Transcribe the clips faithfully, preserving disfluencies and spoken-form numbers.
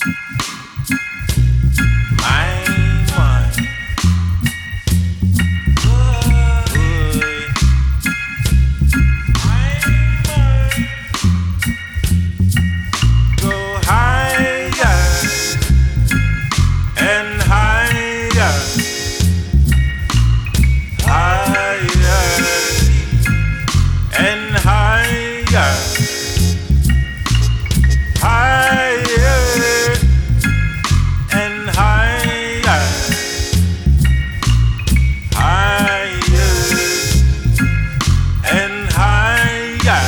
My mind. Boy. Go higher and higher, higher and higher, higher and higher, higher and higher.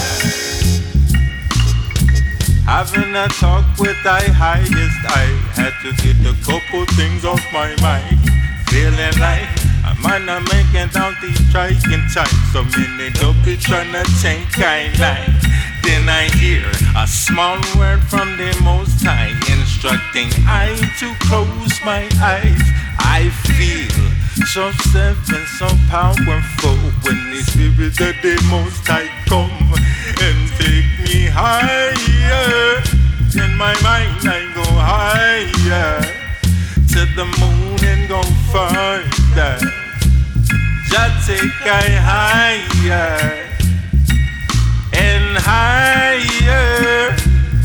Having a talk with thy highest, I had to get a couple things off my mind. Feeling like a man I'm making down these striking times. So many don't be trying to take I line. Then I hear a small word from the Most High, instructing I to close my eyes. I feel so safe and so powerful when the Spirit of the Most High come and take me higher. In my mind I go higher to the moon and go further. Just take I higher and higher,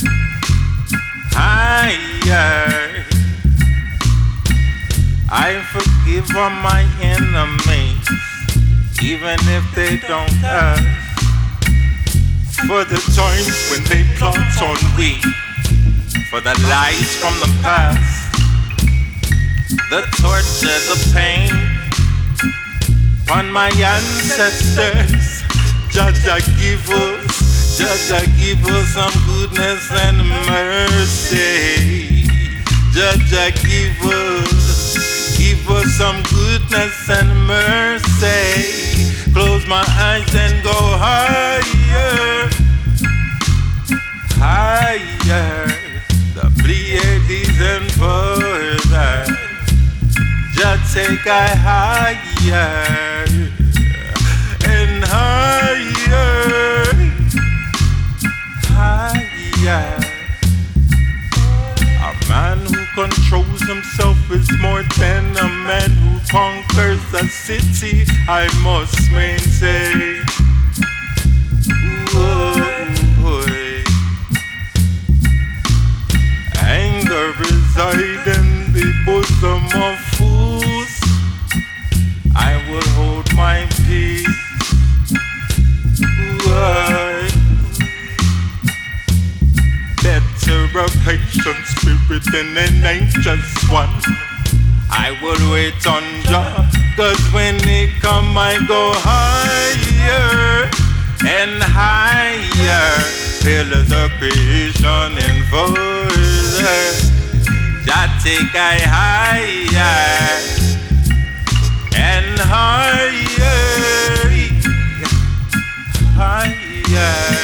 higher. I forgive all my enemies, even if they don't ask. For the times when they plot on me, for the lies from the past, the torture, the pain on my ancestors. Judge, I give us, Judge, I give us some goodness and mercy. Judge, I give us, give us some goodness and mercy. Close my eyes and go higher, higher. The Pleiades and further. Just take I higher and higher, higher. A man who controls himself is more than a man who conquers a city, I must maintain. Ooh, anger resides in the bosom of fools. I will hold my peace. Ooh, better a patient spirit than an anxious one. I will wait on Jah, cause when he come I go higher and higher. Feel the creation and further. Jah take I higher and higher, higher.